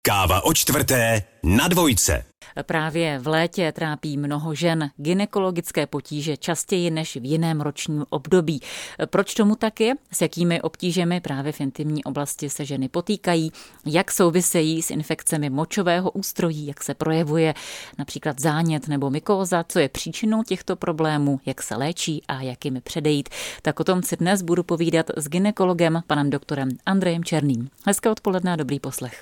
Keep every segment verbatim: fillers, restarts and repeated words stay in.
Káva o čtvrté na dvojce. Právě v létě trápí mnoho žen gynekologické potíže častěji než v jiném ročním období. Proč tomu tak je? S jakými obtížemi právě v intimní oblasti se ženy potýkají? Jak souvisejí s infekcemi močového ústrojí? Jak se projevuje například zánět nebo mykóza? Co je příčinou těchto problémů? Jak se léčí a jak jim předejít? Tak o tom si dnes budu povídat s gynekologem, panem doktorem Andrejem Černým. Hezké odpoledne a dobrý poslech.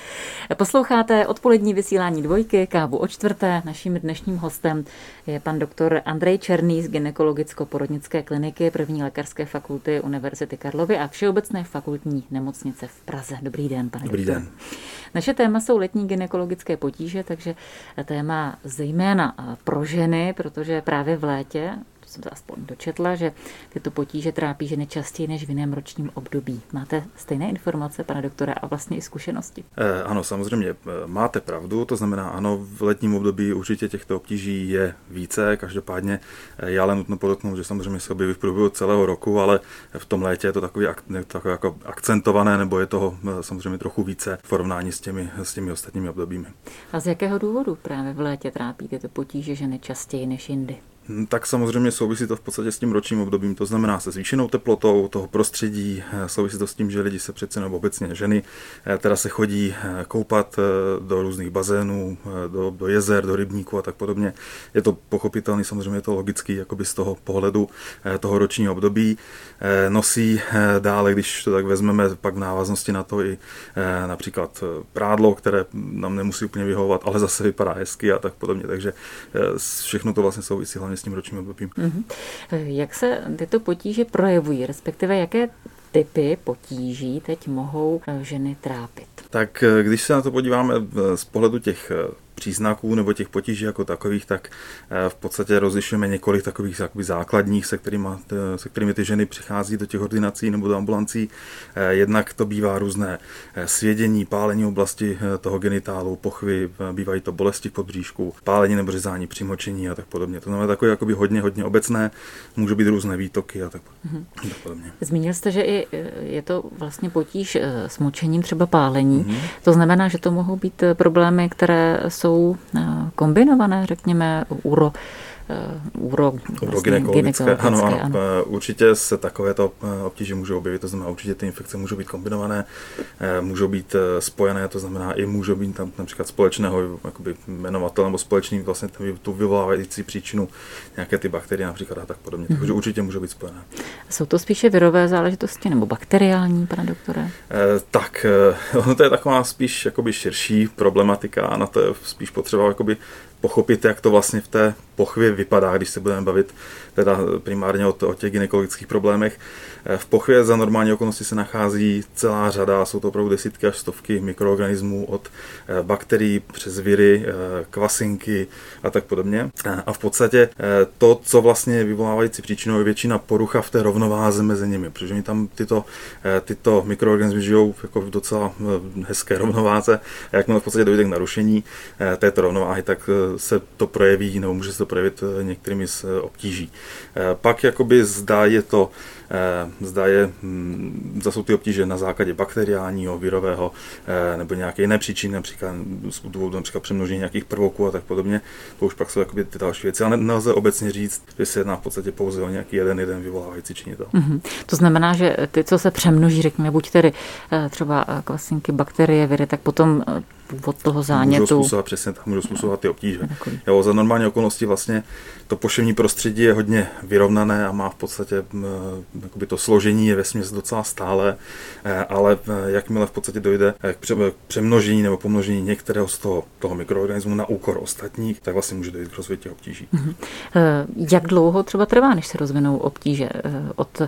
Posloucháte odpolední vysílání Dvojky, Kávu o čtvrté. Naším dnešním hostem je pan doktor Andrej Černý z gynekologicko-porodnické kliniky první lékařské fakulty Univerzity Karlovy a Všeobecné fakultní nemocnice v Praze. Dobrý den, pane Dobrý doktor. den. Naše téma jsou letní gynekologické potíže, takže téma zejména pro ženy, protože právě v létě, to jsem se aspoň dočetla, že tyto potíže trápí ženy častěji než v jiném ročním období. Máte stejné informace, pane doktore, a vlastně i zkušenosti? Eh, ano, samozřejmě máte pravdu, to znamená ano, v letním období určitě těchto obtíží je více, každopádně je ale nutno podotknout, že samozřejmě se objeví v průběhu celého roku, ale v tom létě je to takový, takový jako akcentované, nebo je toho samozřejmě trochu více v porovnání s těmi, s těmi ostatními obdobími. A z jakého důvodu právě v létě trápí tyto potíže ženy častěji než jindy? Tak samozřejmě souvisí to v podstatě s tím ročním obdobím, to znamená se zvýšenou teplotou toho prostředí, souvisí to s tím, že lidi se přece nebo obecně ženy teda se chodí koupat do různých bazénů, do, do jezer, do rybníků a tak podobně. Je to pochopitelný, samozřejmě je to logický jakoby z toho pohledu toho ročního období. Nosí dále, když to tak vezmeme, pak v návaznosti na to i například prádlo, které nám nemusí úplně vyhovovat, ale zase vypadá hezky a tak podobně, takže všechno to vlastně souvisí hlavně s tím ročním obdobím. Mm-hmm. Jak se tyto potíže projevují, respektive jaké typy potíží teď mohou ženy trápit? Tak když se na to podíváme z pohledu těch příznaků nebo těch potíží jako takových, tak v podstatě rozlišujeme několik takových jakoby základních, se kterými, se kterými ty ženy přichází do těch ordinací nebo do ambulancí. Jednak to bývá různé svědění, pálení oblasti toho genitálu, pochvy, bývají to bolesti v podbříšku, pálení nebo řezání, přimočení a tak podobně. To znamená takové jakoby hodně, hodně obecné, můžou být různé výtoky a tak, mm-hmm. tak podobně. Zmínil jste, že i je to vlastně potíž s močením, třeba pálení. Mm-hmm. To znamená, že to mohou být problémy, které jsou kombinované, řekněme, uro, uro, urogynekologické. Vlastně, ano, ano, ano. Určitě se takovéto obtíže můžou objevit, to znamená, určitě ty infekce můžou být kombinované, můžou být spojené, to znamená, i můžou být tam například společného jakoby jmenovatel nebo společný vlastně tu vyvolávající příčinu nějaké ty bakterie například a tak podobně. Mm-hmm. Takže určitě můžou být spojené. Jsou to spíše virové záležitosti nebo bakteriální, pane doktore? Eh, tak, ono to je taková spíš jakoby širší problematika a na to je spíš potřeba jakoby pochopit, jak to vlastně v té pochvě vypadá, když se budeme bavit teda primárně o, o těch gynekologických problémech. V pochvě za normální okolnosti se nachází celá řada, jsou to opravdu desítky až stovky mikroorganismů od bakterií přes viry, kvasinky a tak podobně. A v podstatě to, co vlastně je vyvolávající příčinou, je většina porucha v té rovnováze mezi nimi, protože oni tam tyto, tyto mikroorganismy žijou jako v docela hezké rovnováze a jakmile v podstatě dojde k narušení této rovnováhy, tak se to projeví, nebo může se to projevit některými z obtíží. Pak jakoby zdá je to, zdá je, zda jsou ty obtíže na základě bakteriálního, virového nebo nějaké jiné příčiny, například z důvodu například přemnožení nějakých prvoků a tak podobně. To už pak jsou jakoby ty další věci, ale nelze obecně říct, že se jedná v podstatě pouze o nějaký jeden jeden vyvolávající činitel. Mm-hmm. To znamená, že ty, co se přemnoží, řekněme, buď tedy třeba kvasinky, bakterie, viry, tak potom původ toho zánětu. Můžou způsobovat, přesně tak, můžou způsobovat ty obtíže. Jo, za normální okolnosti vlastně to poševní prostředí je hodně vyrovnané a má v podstatě jakoby to složení je vesměs docela stále, ale jakmile v podstatě dojde k přemnožení nebo pomnožení některého z toho, toho mikroorganismu na úkor ostatních, tak vlastně může dojít k rozvoji těch obtíží. Mm-hmm. Jak dlouho třeba trvá, než se rozvinou obtíže od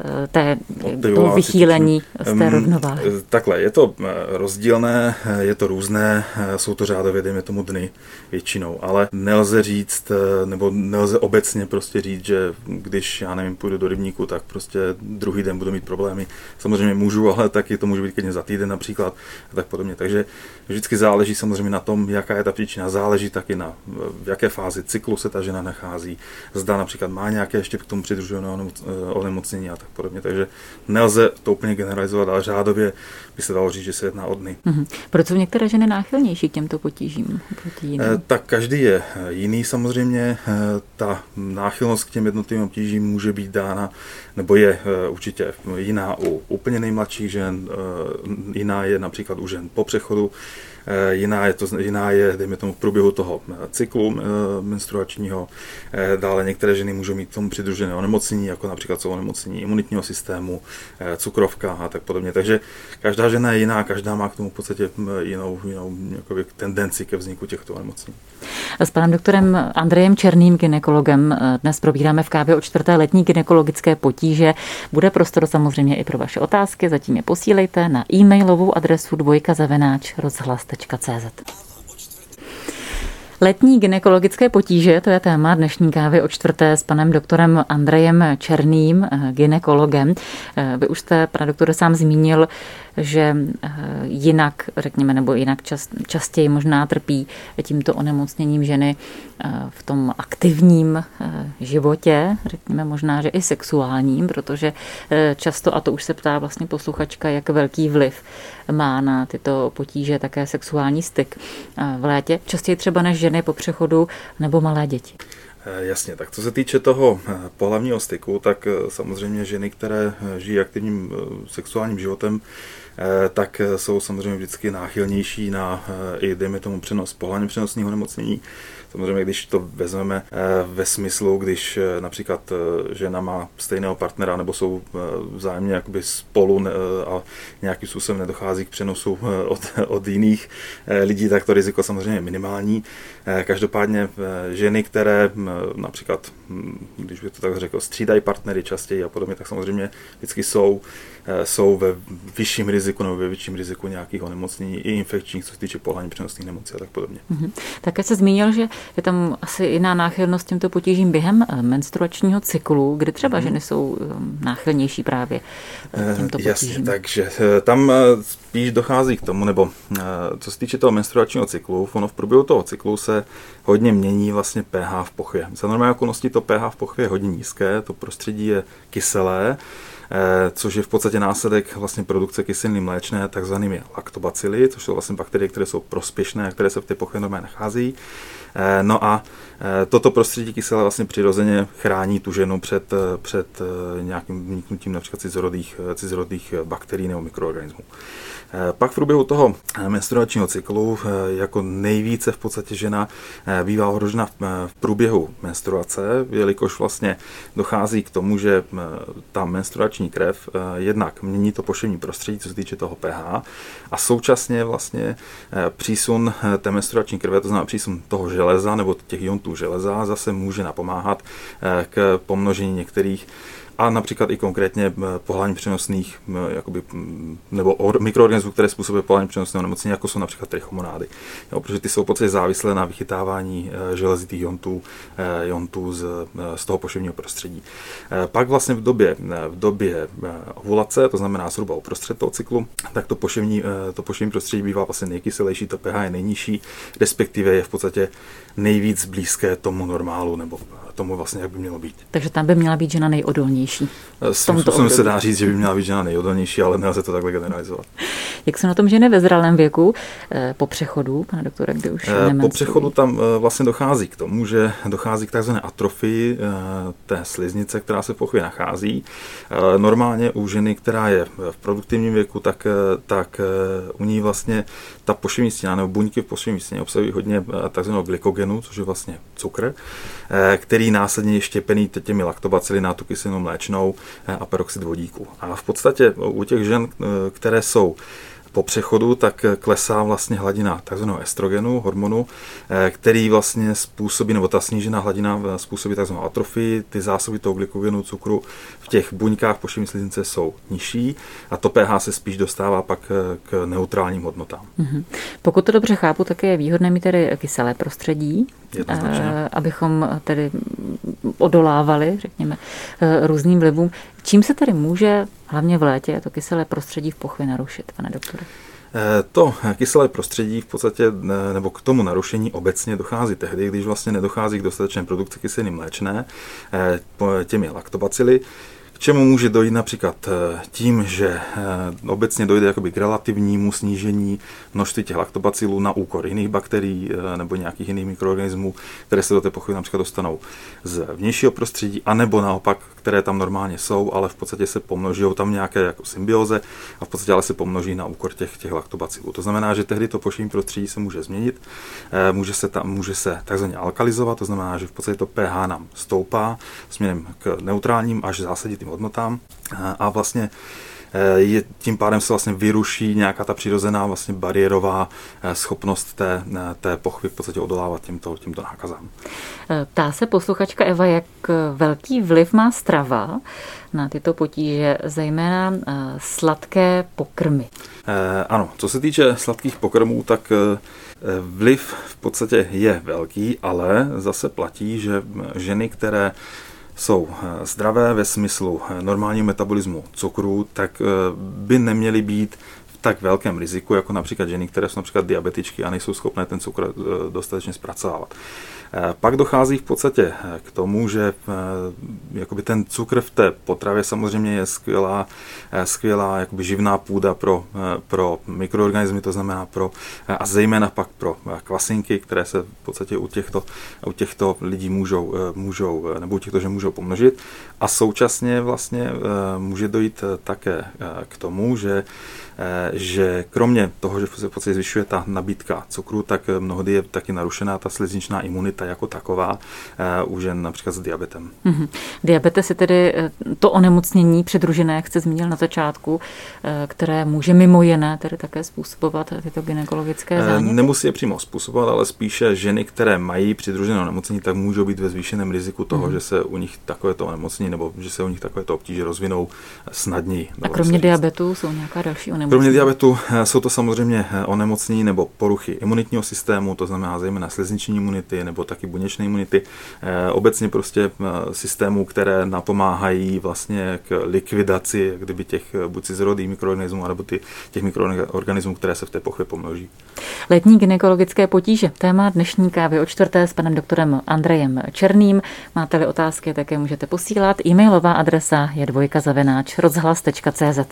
té od toho vychýlení z té rovnováhy? Takhle, je to rozdílné, je to různé, jsou to řádově, dejme tomu dny většinou, ale nelze říct, nebo nelze obecně prostě říct, že když, já nevím, půjdu do rybníku, tak prostě druhý den budu mít problémy. Samozřejmě můžu, ale taky to může být klidně za týden například a tak podobně. Takže vždycky záleží samozřejmě na tom, jaká je ta příčina, záleží taky na v jaké fázi cyklu se ta žena nachází, zda například má nějaké ještě k tomu přidružené onemocnění a tak podobně. Takže nelze to úplně generalizovat, ale řádově by se dalo říct, že se jedná o dny. Mm-hmm. Proč jsou některé ženy náchylnější k těmto potížím proti jiným? E, tak každý je jiný samozřejmě. E, ta náchylnost k těm jednotlivým obtížím může být dána, nebo je e, určitě jiná u úplně nejmladších žen, e, jiná je například u žen po přechodu, e, jiná je, to, jiná je, dejme tomu, v průběhu toho cyklu e, menstruačního. E, dále některé ženy můžou mít k tomu přidružené onemocnění, jako například jsou onemocnění imunitního systému, e, cukrovka a tak podobně. Takže každá žena je jiná, každá má k tomu v podstatě jinou, jinou jakoby, tendenci ke vzniku těchto onemocnění. S panem doktorem Andrejem Černým, gynekologem, dnes probíráme v Kávě o čtvrté letní gynekologické potíže. Bude prostor samozřejmě i pro vaše otázky, zatím je posílejte na e-mailovou adresu dvojka zavináč rozhlas tečka cé zet. Letní gynekologické potíže, to je téma dnešní Kávy o čtvrté s panem doktorem Andrejem Černým, gynekologem. Vy už jste, pane doktore, sám zmínil, že jinak, řekněme, nebo jinak čast, častěji možná trpí tímto onemocněním ženy v tom aktivním životě, řekněme možná, že i sexuálním, protože často, a to už se ptá vlastně posluchačka, jak velký vliv má na tyto potíže také sexuální styk v létě, častěji třeba než ženy po přechodu nebo malé děti. Jasně, tak co se týče toho pohlavního styku, tak samozřejmě ženy, které žijí aktivním sexuálním životem, tak jsou samozřejmě vždycky náchylnější na i, dejme tomu, přenos pohlavně přenosného onemocnění. Samozřejmě, když to vezmeme ve smyslu, když například žena má stejného partnera nebo jsou vzájemně jakoby spolu a nějakým způsobem nedochází k přenosu od, od jiných lidí, tak to riziko samozřejmě je minimální. Každopádně ženy, které například, když bych to tak řekl, střídají partnery častěji a podobně, tak samozřejmě vždycky jsou, jsou ve vyšším riziku nebo ve větším riziku nějakých onemocnění i infekčních, co se týče pohlavně přenosných nemocí a tak podobně. Mm-hmm. Také se zmínil, že je tam asi jiná náchylnost těmto potížím během menstruačního cyklu, kdy třeba ženy jsou náchylnější právě těmto potížím. Jasně, takže tam spíš dochází k tomu, nebo co se týče toho menstruačního cyklu, ono v průběhu toho cyklu se hodně mění vlastně pH v pochvě. Za normální okolností to pH v pochvě je hodně nízké, to prostředí je kyselé, což je v podstatě následek vlastně produkce kyseliny mléčné takzvanými laktobacily, což jsou vlastně bakterie, které jsou prospěšné a které se v té pochvě normálně nachází. No a toto prostředí kyselé vlastně přirozeně chrání tu ženu před, před nějakým vniknutím například cizorodých, cizorodých bakterií nebo mikroorganismů. Pak v průběhu toho menstruačního cyklu jako nejvíce v podstatě žena bývá ohrožena v průběhu menstruace, jelikož vlastně dochází k tomu, že ta menstruační krev jednak mění to poševní prostředí, co se týče toho pH, a současně vlastně přísun té menstruační krve, to znamená přísun toho železa nebo těch iontů železa, zase může napomáhat k pomnožení některých a například i konkrétně pohlavně přenosných jakoby, nebo mikroorganismů, které způsobují pohlavně přenosné onemocnění, jako jsou například trichomonády. Jo, protože ty jsou v podstatě závislé na vychytávání železitých iontů, iontů z, z toho poševního prostředí. Pak vlastně v době, v době ovulace, to znamená zhruba uprostřed toho cyklu, tak to poševní, to poševní prostředí bývá vlastně nejkyselější, to pH je nejnižší, respektive je v podstatě nejvíc blízké tomu normálu, nebo tomu vlastně, jak by mělo být. Takže tam by měla být žena nejodolnější. S tím způsobem se dá říct, že by měla být žena nejodolnější, ale nelze to takhle generalizovat. Jak se na tom ženy ve zralém věku po přechodu, pane doktore, kdy už nemenstruují? Po přechodu tam vlastně dochází k tomu, že dochází k takzvané atrofii té sliznice, která se v pochvě nachází. Normálně u ženy, která je v produktivním věku, tak, tak u ní vlastně ta poševní stěna nebo buňky v poševní stěně obsahují hodně takzvaného glykogenu, což je vlastně cukr, který následně je štěpený těmi laktobacily na tu kyselinu mléčnou a peroxid vodíku. A v podstatě u těch žen, které jsou po přechodu, tak klesá vlastně hladina takzvaného estrogenu, hormonu, který vlastně způsobí, nebo ta snížená hladina způsobí takzvanou atrofii, ty zásoby toho glykogenu, cukru v těch buňkách poševní sliznice jsou nižší a to pH se spíš dostává pak k neutrálním hodnotám. Mm-hmm. Pokud to dobře chápu, tak je výhodné mít tedy kyselé prostředí, Jednoznačně. abychom tedy odolávali, řekněme, různým vlivům. Čím se tedy může, hlavně v létě, to kyselé prostředí v pochvě narušit, pane doktore? To kyselé prostředí v podstatě, nebo k tomu narušení obecně dochází tehdy, když vlastně nedochází k dostatečné produkci kyseliny mléčné těmi laktobacily, k čemu může dojít například tím, že obecně dojde jakoby k relativnímu snížení množství těch laktobacilů na úkor jiných bakterií nebo nějakých jiných mikroorganismů, které se do té pochvy například dostanou z vnějšího prostředí, anebo naopak, které tam normálně jsou, ale v podstatě se pomnoží tam nějaké jako symbioze a v podstatě ale se pomnoží na úkor těch, těch laktobacilů. To znamená, že tehdy to pochvní prostředí se může změnit, může se, tam, může se takzvaně alkalizovat, to znamená, že v podstatě to pH nám stoupá směrem k neutrálním až zásaditým hodnotám a vlastně je, tím pádem se vlastně vyruší nějaká ta přirozená vlastně bariérová schopnost té, té pochvy v podstatě odolávat těmto, těmto nákazám. Ptá se posluchačka Eva, jak velký vliv má strava na tyto potíže, zejména sladké pokrmy. Eh, ano, co se týče sladkých pokrmů, tak vliv v podstatě je velký, ale zase platí, že ženy, které jsou zdravé ve smyslu normálního metabolismu cukru, tak by neměly být v tak velkém riziku, jako například ženy, které jsou například diabetičky a nejsou schopné ten cukr dostatečně zpracovávat. Pak dochází v podstatě k tomu, že jakoby ten cukr v té potravě samozřejmě je skvělá, skvělá jakoby živná půda pro, pro mikroorganismy, to znamená pro, a zejména pak pro kvasinky, které se v podstatě u těchto, u těchto lidí můžou, můžou, nebo u těchto žen můžou pomnožit. A současně vlastně může dojít také k tomu, že že kromě toho, že se v podstatě zvyšuje ta nabídka cukru, tak mnohdy je taky narušená ta slizničná imunita jako taková u žen například s diabetem. Mm-hmm. Diabetes je tedy to onemocnění přidružené, jak jste zmínil na začátku, které může mimo jiné tedy také způsobovat tyto gynekologické záněty? Nemusí je přímo způsobovat, ale spíše ženy, které mají přidružené onemocnění, tak můžou být ve zvýšeném riziku toho, mm-hmm. že se u nich takovéto onemocnění nebo že se u nich takovéto obtíže rozvinou snadněji. A kromě diabetu jsou nějaká další onemocnění? Kromě diabetu jsou to samozřejmě onemocnění nebo poruchy imunitního systému, to znamená zejména slizniční imunity nebo taky buněčné imunity. Obecně prostě systémů, které napomáhají vlastně k likvidaci kdyby těch buď cizorodých mikroorganismů, nebo ty, těch mikroorganismů, které se v té pochvě pomnoží. Letní gynekologické potíže. Téma dnešní kávy o čtvrté s panem doktorem Andrejem Černým. Máte-li otázky, také můžete posílat. E-mailová adresa je dvojka zavináč rozhlas tečka cé zet.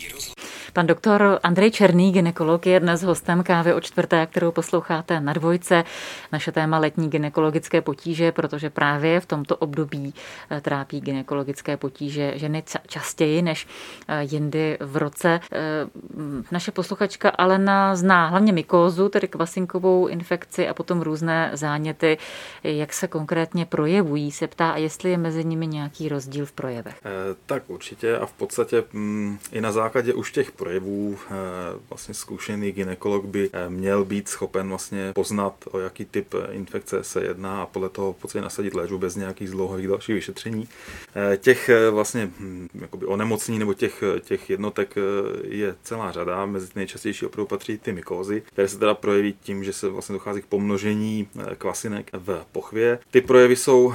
Pan doktor Andrej Černý, gynekolog, je dnes hostem kávy o čtvrté, kterou posloucháte na Dvojce. Naše téma letní gynekologické potíže, protože právě v tomto období trápí gynekologické potíže ženy častěji než jindy v roce. Naše posluchačka Alena zná hlavně mykózu, tedy kvasinkovou infekci a potom různé záněty. Jak se konkrétně projevují, se ptá, a jestli je mezi nimi nějaký rozdíl v projevech. Eh, tak určitě a v podstatě hm, i na základě už těch projevů vlastně zkušený gynekolog by měl být schopen vlastně poznat, o jaký typ infekce se jedná a podle toho v podstatě nasadit léčbu bez nějakých zdlouhavých dalších vyšetření. Těch vlastně jakoby onemocnění nebo těch, těch jednotek je celá řada. Mezi nejčastější opravdu patří ty mykózy, které se teda projeví tím, že se vlastně dochází k pomnožení kvasinek v pochvě. Ty projevy jsou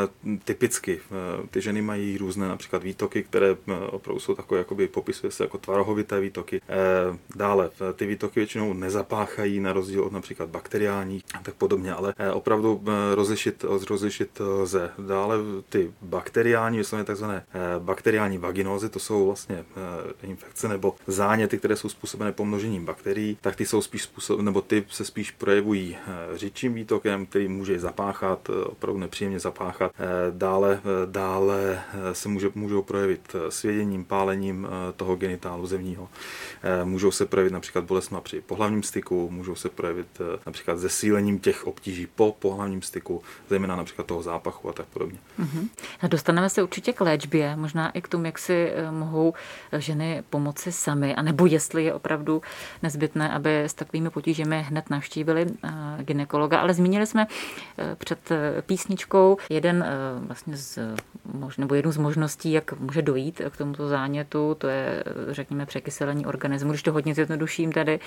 typicky. Ty ženy mají různé například výtoky, které opravdu jsou takové, jakoby popisuje se jako tvarohovité výtoky. Dále ty výtoky většinou nezapáchají na rozdíl od například bakteriálních a tak podobně, ale opravdu rozlišit, rozlišit lze. Dále ty bakteriální, jsou takzvané bakteriální vaginózy, to jsou vlastně infekce nebo záněty, které jsou způsobené pomnožením bakterií, tak ty jsou spíš způsob, nebo ty se spíš projevují řidčím výtokem, který může zapáchat, opravdu nepříjemně zapáchat. Dále, dále se může, můžou projevit svěděním, pálením toho genitálu zemního. Můžou se projevit například bolestma při pohlavním styku, můžou se projevit například zesílením těch obtíží po pohlavním styku, zejména například toho zápachu a tak podobně. Uh-huh. A dostaneme se určitě k léčbě, možná i k tomu, jak si mohou ženy pomoci sami, anebo jestli je opravdu nezbytné, aby s takovými potížemi hned navštívili gynekologa. Ale zmínili jsme před písničkou jeden vlastně z, nebo jednu z možností, jak může dojít k tomuto zánětu, to je, řekněme, překyselení kyselení organismu, když to hodně zjednoduším tady,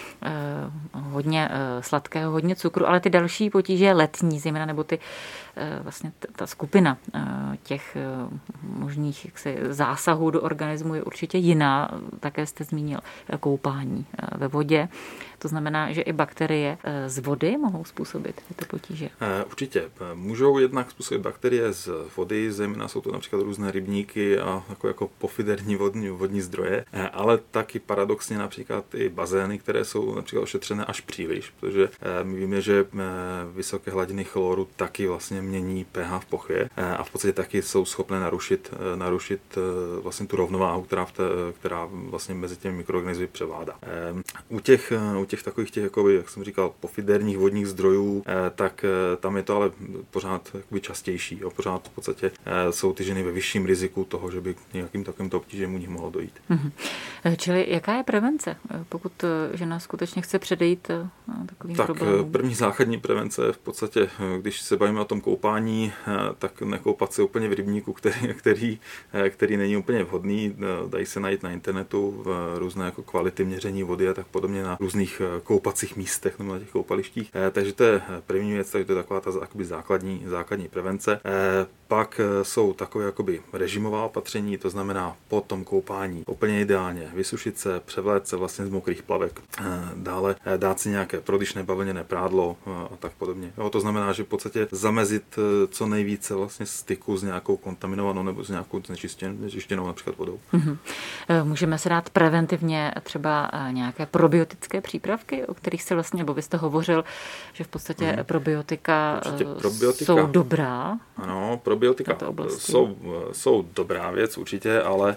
hodně sladkého, hodně cukru, ale ty další potíže letní, zejména, nebo ty vlastně ta skupina těch možných jaksi zásahů do organismu je určitě jiná. Také jste zmínil koupání ve vodě. To znamená, že i bakterie z vody mohou způsobit tyto potíže. Určitě. Můžou jednak způsobit bakterie z vody, zejména jsou to například různé rybníky a jako, jako pofiderní vodní, vodní zdroje, ale taky paradoxně například i bazény, které jsou například ošetřené až příliš, protože my víme, že vysoké hladiny chloru taky vlastně mění pH v pochvě a v podstatě taky jsou schopné narušit, narušit vlastně tu rovnováhu, která, v té, která vlastně mezi těmi mikroorganismy převládá. U těch, u těch takových těch, jakoby, jak jsem říkal, pofiderních vodních zdrojů, tak tam je to ale pořád jakoby častější. Jo? Pořád v podstatě jsou ty ženy ve vyšším riziku toho, že by k nějakým takovýmto obtížím u nich mohlo dojít. Mm-hmm. Čili jaká je prevence, pokud žena skutečně chce předejít takovým tak problémům? První základní prevence v podstatě, když se bavíme o tom koupání, tak nekoupat se úplně v rybníku, který, který, který není úplně vhodný. Dají se najít na internetu různé jako kvality měření vody a tak podobně na různých koupacích místech nebo na těch koupalištích. Takže to je první věc, takže to je taková ta jakoby základní, základní prevence. Pak jsou takové jakoby režimová opatření, to znamená po tom koupání úplně ideálně vysušit se, převléct se vlastně z mokrých plavek, dále dát si nějaké prodyšné bavlněné prádlo a tak podobně. Jo, to znamená, že v podstatě zamezit co nejvíce vlastně styku s nějakou kontaminovanou nebo s nějakou znečištěnou například vodou. Mm-hmm. Můžeme se dát preventivně třeba nějaké probiotické přípravky, o kterých se vlastně, nebo vy jste hovořil, že v podstatě mm. probiotika, probiotika jsou dobrá. Ano, probiotika jsou, jsou dobrá věc určitě, ale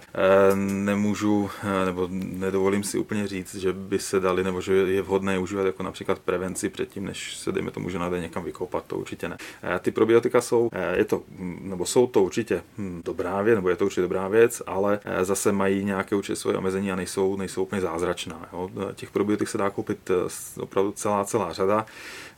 nemůžu, nebo nedovolím si úplně říct, že by se dali, nebo že je vhodné užívat jako například prevenci předtím, než se dejme tomu, že jde někam vykoupat, to určitě ne. Ty probiotika jsou, je to, nebo jsou to určitě dobrá věc, nebo je to určitě dobrá věc, ale zase mají nějaké určitě svoje omezení a nejsou, nejsou úplně zázračná. Jo. Těch probiotik se dá koupit opravdu celá, celá řada.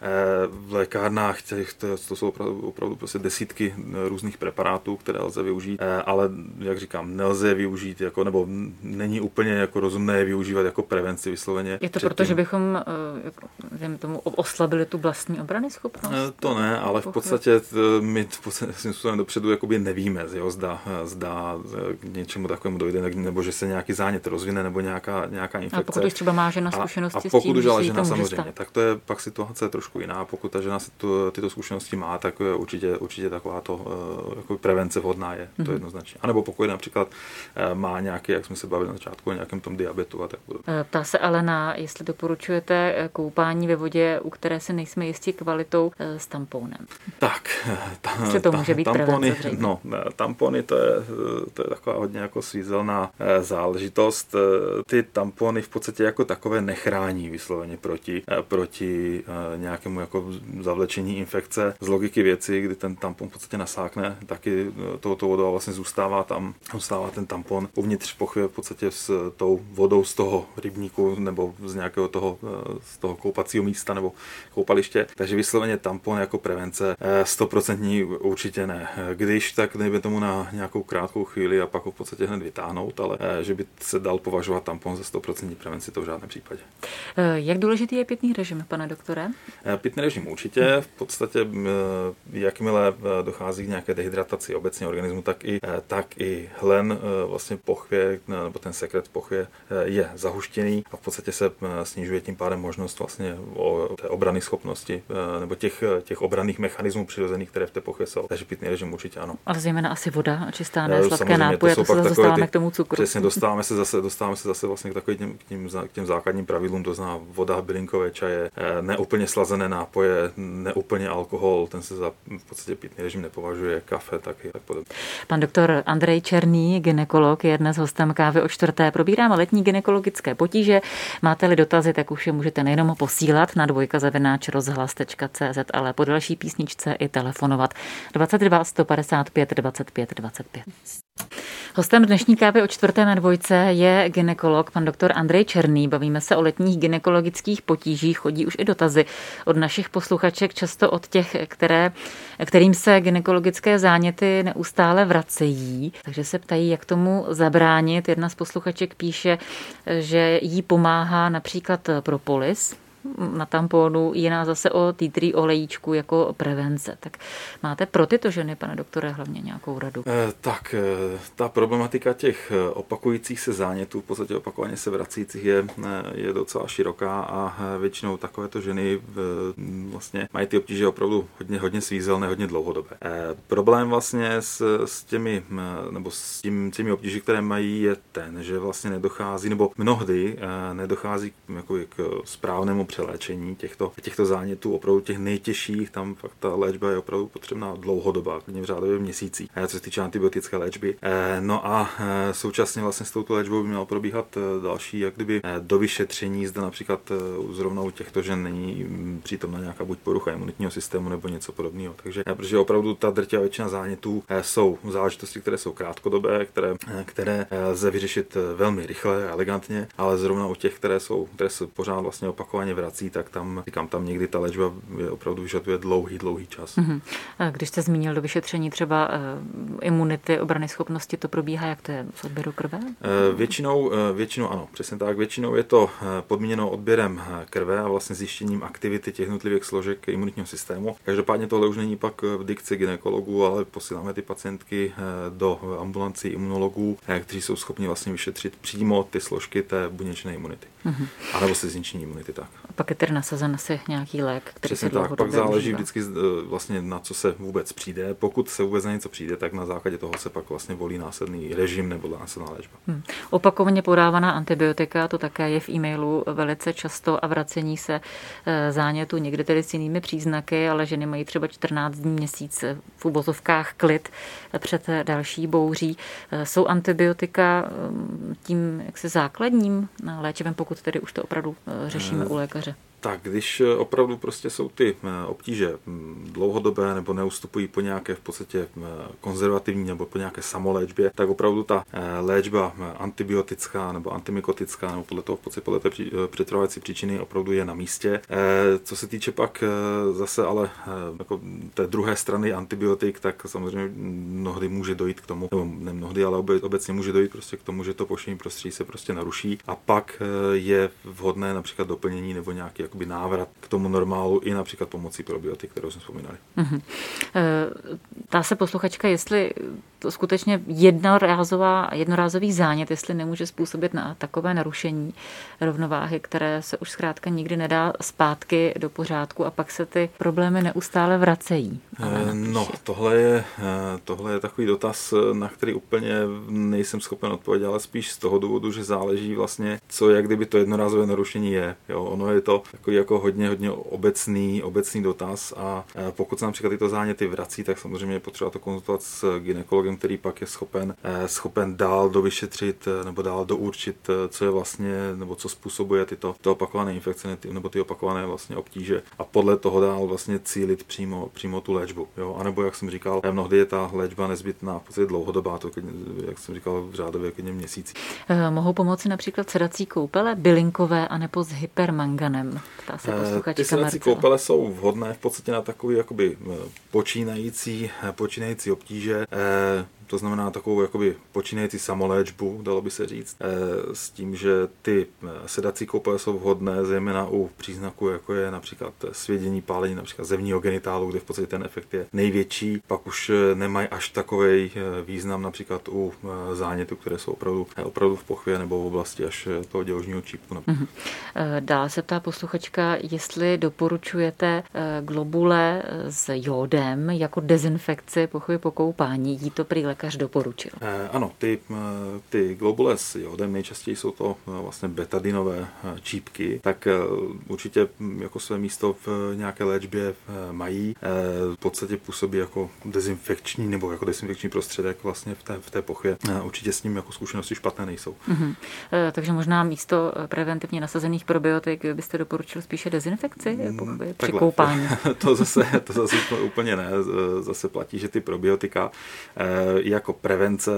V lékárnách těch, to jsou opravdu, opravdu prostě desítky různých preparátů, které lze využít, ale jak říkám, nelze je využít, jako, nebo není úplně jako rozumné je využívat jako prevenci vysloveně. Je to proto, že bychom jako, tomu oslabili tu vlastní obrany schopnost? To ne, ale v podstatě my v podstatě způsobem dopředu jakoby nevíme, jo, zda, zda k něčemu takovému dojde, nebo že se nějaký zánět rozvine, nebo nějaká, nějaká infekce. A pokud už třeba má žena zkušenosti a, a pokud s tím, že žena samozřejmě, tak to je pak situace trošku jiná. Pokud ta žena si tu, tyto zkušenosti má, tak určitě, určitě taková to jako prevence vhodná je, to mm-hmm. jednoznačně. A nebo pokud například má nějaký, jak jsme se bavili na začátku, o nějakém tom diabetu a tak podobně. Ptá se Alena, jestli doporučujete koupání ve vodě, u které si nejsme jistí kvalitou, s tamponem. Tak, ta, to může být tampony, prevence, no, tampony, to je, to je taková hodně jako svízelná záležitost. Ty tampony v podstatě jako takové nechrání vysloveně proti, proti nějakému jako zavlečení infekce. Z logiky věci, kdy ten tampon v podstatě nasákne, taky touto vodou vlastně zůstává tam, zůstává ten tampon uvnitř pochvě v podstatě s tou vodou z toho rybníku nebo z nějakého toho, z toho koupacího místa nebo koupaliště. Takže vysloveně tampon jako prevence sto procent určitě ne. Když, tak nejde tomu na nějakou krátkou chvíli a pak ho v podstatě hned vytáhnout, ale že by se dal považovat tampon za sto procent prevenci, to v žádném případě. Jak důležitý je pitný režim, pane doktore? Pitný režim určitě. V podstatě, jakmile dochází k nějaké dehydrataci obecně organismu, tak i, tak i hlen vlastně pochvě, nebo ten sekret pochvě je zahuštěný a v podstatě se snižuje tím pádem možnost vlastně o té obrany schopnosti nebo těch, těch obranných mechanismů přirozených, které v té pochvě jsou. Takže pitný režim určitě ano. Ale zejména asi voda a čistá, ne sladké nápoje, to, to se zase dostáváme ty, k tomu cukru. Přesně, dostáváme se zase, dostáváme se zase vlastně k takovým těm, k těm základním pravidlům, to znamená voda, bylinkové čaje, neúplně slazené nápoje, neúplně alkohol, ten se za v podstatě pitný režim nepovažuje, kafe taky tak podobně. Pan doktor Andrej Černý, gynekolog, je dnes hostem Kávy o čtvrté. Probíráme letní gynekologické potíže. Máte-li dotazy, tak už je můžete nejenom posílat na dvojka zavináč rozhlas tečka cé zet, ale po další písničce i telefonovat dvacet dva sto padesát pět dvacet pět dvacet pět. Hostem dnešní kávy o čtvrté na dvojce je gynekolog pan doktor Andrej Černý. Bavíme se o letních gynekologických potížích. Chodí už i dotazy od našich posluchaček, často od těch, které, kterým se gynekologické záněty neustále vracejí. Takže se ptají, jak tomu zabránit. Jedna z posluchaček píše, že jí pomáhá například propolis na tamponu, jiná zase o tea tree olejíčku jako prevence. Tak máte pro tyto ženy, pane doktore, hlavně nějakou radu? Eh, tak, eh, ta problematika těch opakujících se zánětů, v podstatě opakovaně se vracících, je, je docela široká a většinou takovéto ženy vlastně mají ty obtíže opravdu hodně, hodně svízelné, hodně dlouhodobé. Eh, problém vlastně s, s těmi, nebo s tím, těmi obtíži, které mají, je ten, že vlastně nedochází, nebo mnohdy eh, nedochází jako k správnému přeléčení těchto, těchto zánětů, opravdu těch nejtěžších, tam fakt ta léčba je opravdu potřebná dlouhodobá, klidně v řádově měsící, co se týče antibiotické léčby. No a současně vlastně s touto léčbou by mělo probíhat další, jak kdyby dovyšetření, zda například zrovna u těchto žen není přítomna nějaká buď porucha imunitního systému nebo něco podobného. Takže protože opravdu ta drtivá většina zánětů jsou záležitosti, které jsou krátkodobé, které, které lze vyřešit velmi rychle a elegantně, ale zrovna u těch, které jsou, které se pořád vlastně opakovaně vrací, tak tam, říkám, tam někdy ta léčba je opravdu vyžaduje dlouhý, dlouhý čas. Mm-hmm. Když jste zmínil do vyšetření třeba uh, imunity, obrany schopnosti, to probíhá, jak to je v odběru krve? Uh, většinou, uh, většinou ano, přesně tak. Většinou je to uh, podmíněno odběrem krve a vlastně zjištěním aktivity těch jednotlivých složek imunitního systému. Každopádně tohle už není pak v dikci gynekologů, ale posíláme ty pacientky uh, do ambulancí imunologů, uh, kteří jsou schopni vlastně vyšetřit přímo ty složky té buněčné imunity. Mm-hmm. A nebo slizniční imunity, tak. Pak je tedy nasazen asi nějaký lék, který přesně se tak, pak záleží užívá. vždycky vlastně na co se vůbec přijde. Pokud se vůbec na něco přijde, tak na základě toho se pak vlastně volí následný režim nebo následná léčba. Hmm. Opakovaně podávaná antibiotika, to také je v e-mailu velice často a vracení se zánětu, někde tedy s jinými příznaky, ale ženy mají třeba čtrnáct dní, měsíc v uvozovkách klid před další bouří. Jsou antibiotika tím jaksi základním léčivem, pokud tedy už to opravdu řešíme u lékaře? Tak, když opravdu prostě jsou ty obtíže dlouhodobé nebo neustupují po nějaké v podstatě konzervativní nebo po nějaké samoléčbě, tak opravdu ta léčba antibiotická nebo antimykotická nebo podle toho v podstatě podle té přetrvávající příčiny opravdu je na místě. Co se týče pak zase ale jako té druhé strany antibiotik, tak samozřejmě mnohdy může dojít k tomu, nebo ne mnohdy, ale obecně může dojít prostě k tomu, že to poštění prostředí se prostě naruší a pak je vhodné například doplnění nebo nějaký jakoby návrat k tomu normálu i například pomocí probiotik, kterou jsme vzpomínali. Mm-hmm. Dá se posluchačka, jestli to skutečně jednorázová, jednorázový zánět, jestli nemůže způsobit na takové narušení rovnováhy, které se už zkrátka nikdy nedá zpátky do pořádku a pak se ty problémy neustále vracejí. No, tohle je, tohle je takový dotaz, na který úplně nejsem schopen odpovědět, ale spíš z toho důvodu, že záleží vlastně, co jak kdyby to jednorázové narušení je. Jo, ono je to takový jako hodně, hodně obecný, obecný dotaz a pokud se například tyto záněty vrací, tak samozřejmě je potřeba to konzultovat s gynekologem, který pak je schopen, schopen dál dovyšetřit nebo dál dourčit, co je vlastně, nebo co způsobuje tyto to opakované infekce nebo ty opakované vlastně obtíže a podle toho dál vlastně cílit přímo, přímo tu léčbu. Jo? A nebo, jak jsem říkal, mnohdy je ta léčba nezbytná, v podstatě dlouhodobá, to, jak jsem říkal, v řádově klidně měsíci. Mohou pomoci například sedací koupele bylinkové anebo s hypermanganem? Ptá se posluchačka Ty sedací koupele jsou vhodné v podstatě na takový jakoby počínající, počínající obtíže. To znamená takovou jakoby počínající samoléčbu, dalo by se říct, s tím, že ty sedací koupele jsou vhodné zejména u příznaků, jako je například svědění, pálení například zevního genitálu, kde v podstatě ten efekt je největší. Pak už nemají až takovej význam například u zánětů, které jsou opravdu, opravdu v pochvě nebo v oblasti až toho děložního čípku. Mm-hmm. Dál se ptá posluchačka, jestli doporučujete globule s jódem jako dezinfekci pochvy po koupání. Jí to prý lékař doporučil. Eh, ano, ty, ty globule s jódem, nejčastěji jsou to vlastně betadinové čípky, tak eh, určitě jako své místo v nějaké léčbě mají. Eh, v podstatě působí jako dezinfekční nebo jako dezinfekční prostředek vlastně v té, v té pochvě. Eh, určitě s ním jako zkušenosti špatné nejsou. Mm-hmm. Eh, takže možná místo preventivně nasazených probiotik byste doporučil spíše dezinfekci pochvy při koupání? to zase, to zase úplně ne. Zase platí, že ty probiotika eh, i jako prevence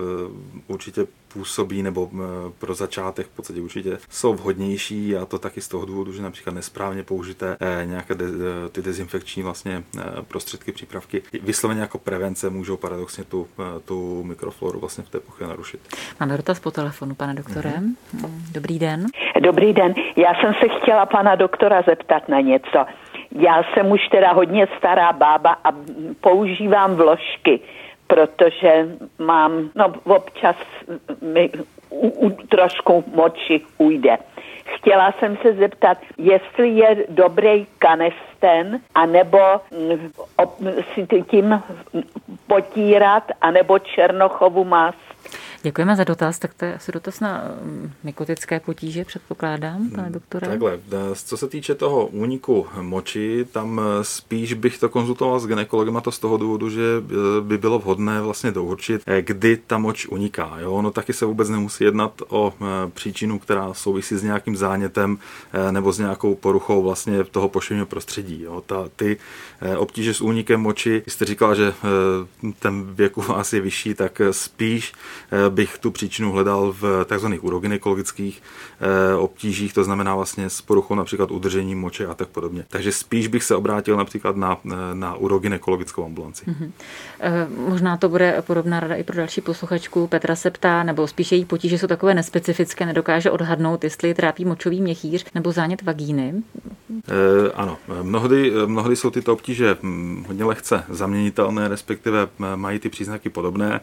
určitě působí, nebo pro začátek v podstatě určitě jsou vhodnější, a to taky z toho důvodu, že například nesprávně použité nějaké de, ty dezinfekční vlastně prostředky, přípravky vysloveně jako prevence můžou paradoxně tu, tu mikrofloru vlastně v té pochvě narušit. Máme dotaz po telefonu, pane doktore. Mm-hmm. Dobrý den. Dobrý den. Já jsem se chtěla pana doktora zeptat na něco. Já jsem už teda hodně stará bába a používám vložky, protože mám, no občas mi u, u, trošku moči ujde. Chtěla jsem se zeptat, jestli je dobrý kanesten, anebo op, si tím potírat, anebo černochovu mast. Děkujeme za dotaz. Tak to je asi dotaz na mykotické potíže, předpokládám, pane doktore. Takhle, co se týče toho úniku moči, tam spíš bych to konzultoval s gynekologem, a to z toho důvodu, že by bylo vhodné vlastně dourčit, kdy ta moč uniká. Jo? No taky se vůbec nemusí jednat o příčinu, která souvisí s nějakým zánětem nebo s nějakou poruchou vlastně toho poševního prostředí. Jo? Ta, ty obtíže s únikem moči, jste říkala, že ten věk u vás je vyšší, tak spíš bych tu příčinu hledal v takzvaných urogynekologických obtížích, to znamená vlastně s poruchou například udržení moče a tak podobně. Takže spíš bych se obrátil například na, na urogynekologickou ambulanci. Mm-hmm. E, možná to bude podobná rada i pro další posluchačku. Petra se ptá, nebo spíš její potíže jsou takové nespecifické, nedokáže odhadnout, jestli je trápí močový měchýř nebo zánět vagíny. E, ano, mnohdy, mnohdy jsou tyto obtíže hodně lehce zaměnitelné, respektive mají ty příznaky podobné.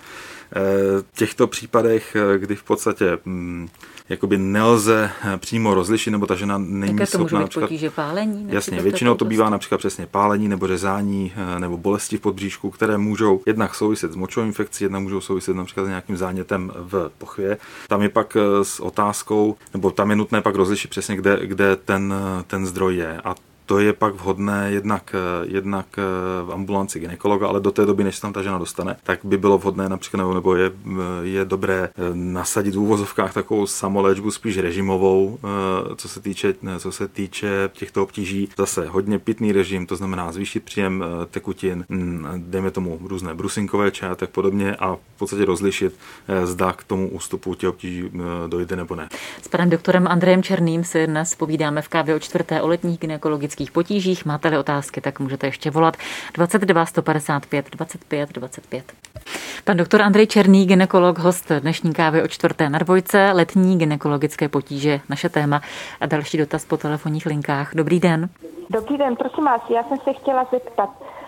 V těchto případech, kdy v podstatě hm, jakoby nelze přímo rozlišit, nebo ta žena není schopná. Také to může být potíže pálení? Jasně, většinou to bývá například přesně pálení nebo řezání nebo bolesti v podbříšku, které můžou jednak souviset s močovou infekcí, jednak můžou souviset například s nějakým zánětem v pochvě. Tam je pak s otázkou, nebo tam je nutné pak rozlišit přesně, kde, kde ten, ten zdroj je. A to je pak vhodné jednak, jednak v ambulanci gynekologa, ale do té doby, než se tam ta žena dostane, tak by bylo vhodné například, nebo je, je dobré nasadit v úvozovkách takovou samoléčbu, spíš režimovou, co se týče, co se týče těchto obtíží. Zase hodně pitný režim, to znamená zvýšit příjem tekutin, dejme tomu různé brusinkové čaje a tak podobně, a v podstatě rozlišit, zda k tomu ústupu těch obtíží dojde nebo ne. S panem doktorem Andrejem Černým si dnes povídáme v kávě o čtvrté o letních gynekologických potížích. Máte-li otázky, tak můžete ještě volat dvacet dva sto padesát pět dvacet pět dvacet pět. Pan doktor Andrej Černý, gynekolog, host dnešní kávy o čtvrté na dvojce, letní gynekologické potíže, naše téma, a další dotaz po telefonních linkách. Dobrý den. Dobrý den, prosím vás, já jsem se chtěla zeptat.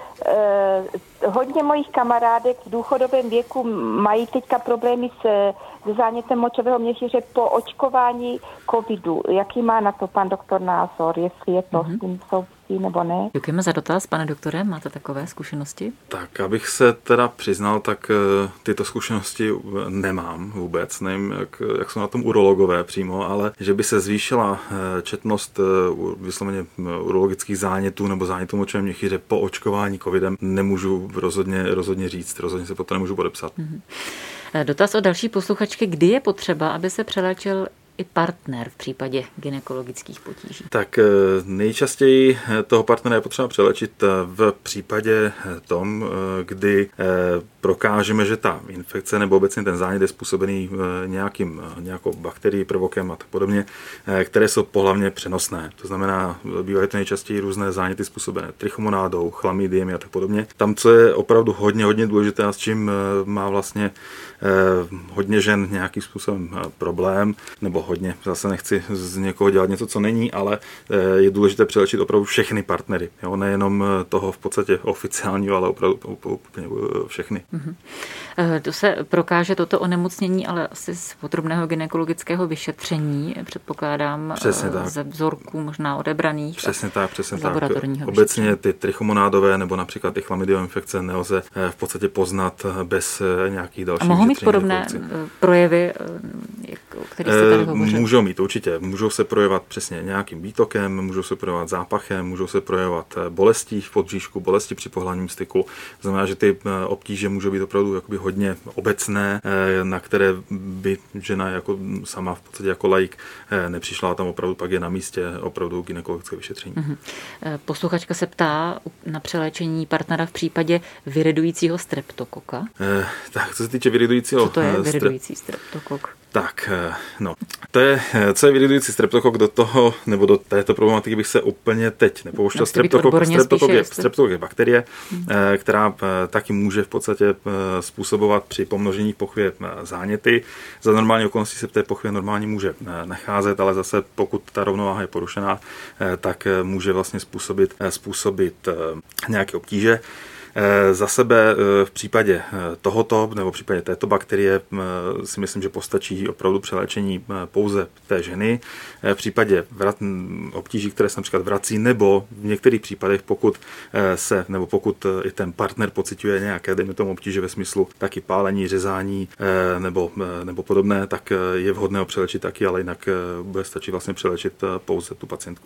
Eh, hodně mojich kamarádek v důchodovém věku mají teďka problémy se, se zánětem močového měchýře po očkování covidu. Jaký má na to pan doktor názor, jestli je to mm-hmm. s tím souvisí nebo ne? Děkujeme za dotaz, pane doktore, máte takové zkušenosti? Tak, abych se teda přiznal, tak tyto zkušenosti nemám vůbec, nevím, jak, jak jsou na tom urologové přímo, ale že by se zvýšila četnost vysloveně urologických zánětů nebo zánětů močového měchýře po očkování covidem, nemůžu rozhodně, rozhodně říct, rozhodně se potom nemůžu podepsat. Mm-hmm. Dotaz od další posluchačky, kdy je potřeba, aby se přeléčil i partner v případě gynekologických potíží? Tak nejčastěji toho partnera je potřeba přelečit v případě tom, kdy prokážeme, že ta infekce nebo obecně ten zánět je způsobený nějakým, nějakou bakterií, prvokem a tak podobně, které jsou pohlavně přenosné. To znamená, bývají to nejčastěji různé záněty způsobené trichomonádou, chlamydiemi a tak podobně. Tam, co je opravdu hodně, hodně důležité a s čím má vlastně hodně žen nějakým způsobem problém, nebo hodně, zase nechci z někoho dělat něco, co není, ale je důležité přelečit opravdu všechny partnery. Jo? Nejenom toho v podstatě oficiálního, ale opravdu úplně všechny. Mm-hmm. To se prokáže toto onemocnění, ale asi z podrobného gynekologického vyšetření, předpokládám, ze vzorků možná odebraných. Přesně tak, přesně tak. Obecně ty trichomonádové nebo například ty chlamydiové infekce nelze v podstatě poznat bez nějakých dalších. A mohou mít podobné projevy, jak o kterých jste tady hovořil? Můžou mít určitě. Můžou se projevovat přesně nějakým výtokem, můžou se projevovat zápachem, můžou se projevovat bolestí v podbříšku, bolesti při pohlavním styku. Znamená, že ty obtíže můžou být opravdu jakoby hodně obecné, na které by žena jako sama v podstatě jako laik nepřišla, a tam opravdu pak je na místě opravdu gynekologické vyšetření. Mm-hmm. Posluchačka se ptá na přeléčení partnera v případě viridujícího streptokoka. Eh, tak, co se týče viridujícího... Co to je viridující streptokok? Tak, no, to je, co je viridující streptokok, do toho, nebo do této problematiky bych se úplně teď nepouštěl. Streptokok, streptokok, je, streptokok je bakterie, hmm. která taky může v podstatě způsobovat při pomnožení pochvě záněty. Za normální okolnosti se v té pochvě normálně může nacházet, ale zase pokud ta rovnováha je porušená, tak může vlastně způsobit, způsobit nějaké obtíže. Za sebe v případě tohoto nebo v případě této bakterie si myslím, že postačí opravdu přeléčení pouze té ženy. V případě vrat, obtíží, které se například vrací, nebo v některých případech, pokud se, nebo pokud i ten partner pociťuje nějaké, dejme tomu, obtíže ve smyslu taky pálení, řezání nebo, nebo podobné, tak je vhodné ho přeléčit taky, ale jinak bude stačit vlastně přeléčit pouze tu pacientku.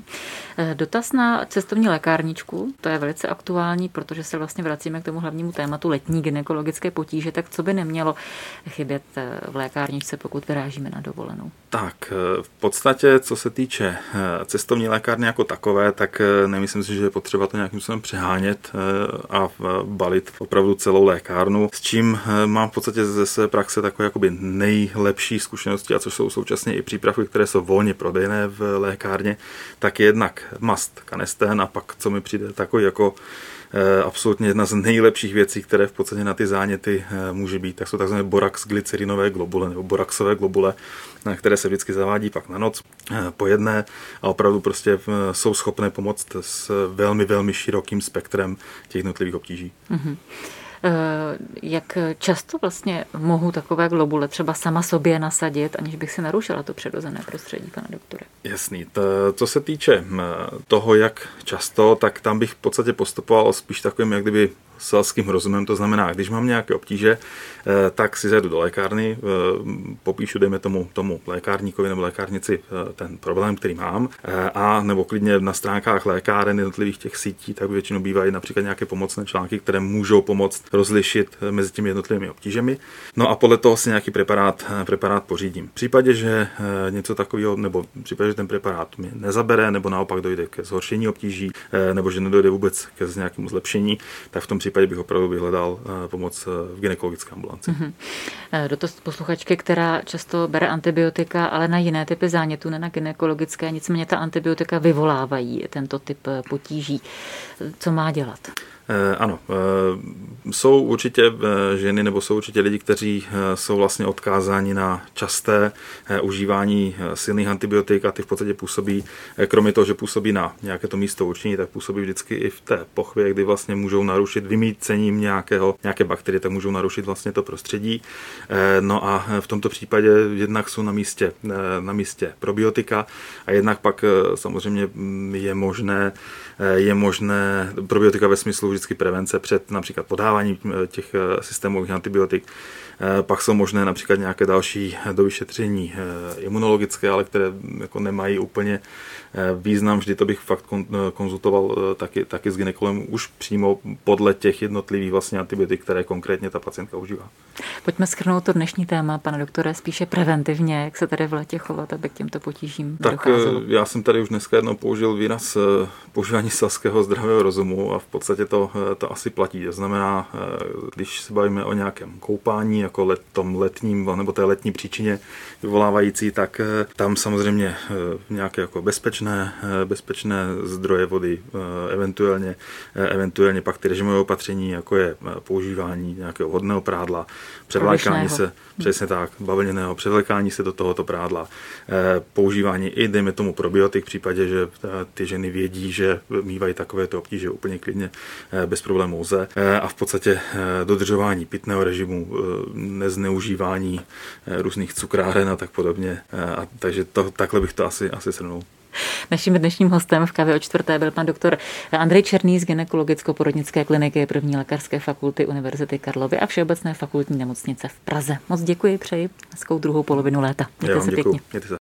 Dotaz na cestovní lékárničku, to je velice aktuální, protože se vlastně vracíme k tomu hlavnímu tématu letní gynekologické potíže, tak co by nemělo chybět v lékárničce, pokud vyrážíme na dovolenou? Tak v podstatě, co se týče cestovní lékárny jako takové, tak nemyslím si, že je potřeba to nějakým způsobem přehánět a balit opravdu celou lékárnu, s čím mám v podstatě ze své praxe takové jakoby nejlepší zkušenosti, a což jsou současně i přípravky, které jsou volně prodejné v lékárně, tak je jednak mast Canesten, a pak, co mi přijde takový jako absolutně jedna z nejlepších věcí, které v podstatě na ty záněty může být, tak jsou takzvané borax glycerinové globule nebo boraxové globule, které se vždycky zavádí pak na noc po jedné a opravdu prostě jsou schopné pomoct s velmi, velmi širokým spektrem těch jednotlivých obtíží. Mm-hmm. Jak často vlastně mohu takové globule třeba sama sobě nasadit, aniž bych si narušila to přirozené prostředí, pane doktore? Jasný. To, co se týče toho, jak často, tak tam bych v podstatě postupoval spíš takovým, jak kdyby selským rozumem, to znamená, když mám nějaké obtíže, tak si zajdu do lékárny, popíšu, dejme tomu, tomu lékárníkovi nebo lékárnici ten problém, který mám, a nebo klidně na stránkách lékáren jednotlivých těch sítí, tak většinou bývají například nějaké pomocné články, které můžou pomoct rozlišit mezi těmi jednotlivými obtížemi. No a podle toho si nějaký preparát, preparát pořídím. V případě, že něco takového, nebo v případě, že ten preparát mě nezabere, nebo naopak dojde ke zhoršení obtíží, nebo že nedojde vůbec ke nějakému zlepšení, tak v tom případě bych opravdu vyhledal pomoc v gynekologické ambulanci. Mm-hmm. Dotaz posluchačky, která často bere antibiotika, ale na jiné typy zánětů, ne na gynekologické, nicméně ta antibiotika vyvolávají tento typ potíží. Co má dělat? Ano, jsou určitě ženy nebo jsou určitě lidi, kteří jsou vlastně odkázáni na časté užívání silných antibiotik a ty v podstatě působí, kromě toho, že působí na nějaké to místo určení, tak působí vždycky i v té pochvě, kdy vlastně můžou narušit vymýcením nějakého, nějaké bakterie, tak můžou narušit vlastně to prostředí. No a v tomto případě jednak jsou na místě, na místě probiotika a jednak pak samozřejmě je možné, je možné probiotika ve smyslu vždycky prevence před například podáváním těch systémových antibiotik. Pak jsou možné například nějaké další dovyšetření imunologické, ale které jako nemají úplně význam. Vždy to bych fakt konzultoval taky, taky s gynekologem už přímo podle těch jednotlivých vlastně antibiotik, které konkrétně ta pacientka užívá. Pojďme shrnout to dnešní téma, pane doktore, spíše preventivně, jak se tady v létě chovat, aby k těmto potížím tak docházelo. Já jsem tady už dneska jednou použil výraz používání selského zdravého rozumu a v podstatě to, to asi platí. To znamená, když se bavíme o nějakém koupání, jako let, tom letním, nebo té letní příčině vyvolávající, tak tam samozřejmě nějaké jako bezpečné, bezpečné zdroje vody, eventuálně, eventuálně pak ty režimové opatření, jako je používání nějakého vhodného prádla, převlékání se, přesně tak, bavlněného, převlékání se do tohoto prádla, používání i, dejme tomu, probiotik v případě, že ty ženy vědí, že mývají takovéto obtíže úplně klidně bez problémů lze, a v podstatě dodržování pitného režimu, nezneužívání různých cukráren a tak podobně. A takže to, takhle bych to asi, asi shrnul. Naším dnešním hostem v Kavě o čtvrté byl pan doktor Andrej Černý z gynekologicko-porodnické kliniky první lékařské fakulty Univerzity Karlovy a Všeobecné fakultní nemocnice v Praze. Moc děkuji, přeji hezkou druhou polovinu léta. Mějte se pěkně.